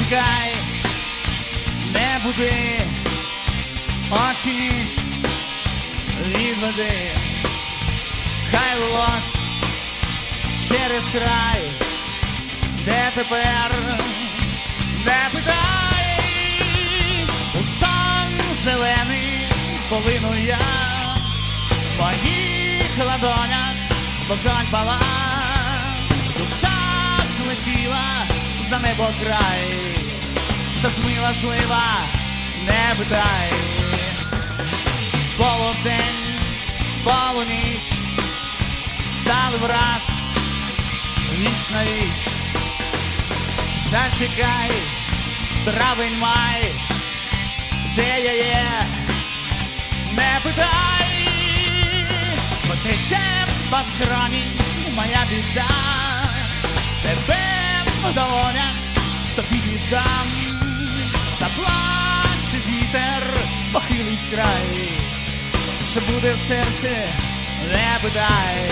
Зачекай, не буди, очі ніч відведи, хай лилось через край, де тепер, не питай, у сон зелений полину я, в моїх ладонях вогонь пала, душа злетіла за небо край, що змила злива, не питай. Полудень, полуніч, стали враз, ніч на річ. Зачекай, травень, май, де я є, не питай. Потече по схроні моя біда, себе в долонях тобі віддам. Заплаче вітер, похилить край, що буде в серці, не питай.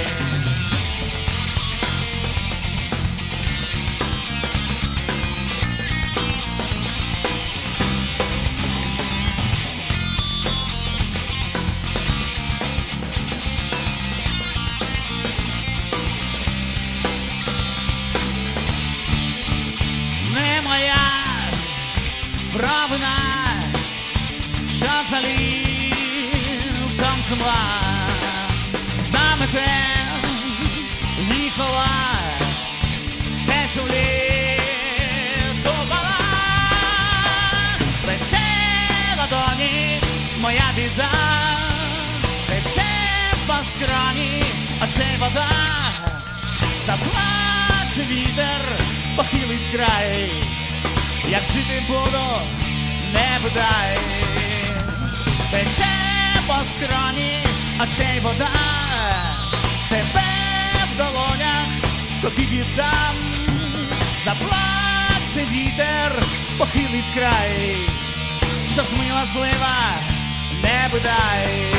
Не моя провина, що за літом земла замете віхола, те, що в літо бала. Плече ладоні моя біда, тече по схроні очей вода, заплаче вітер, похилить край, як жити буду, не питай. Тече по схроні очей вода, тебе в долонях тобі віддам. Заплаче вітер, похилить край, що змила злива, не питай.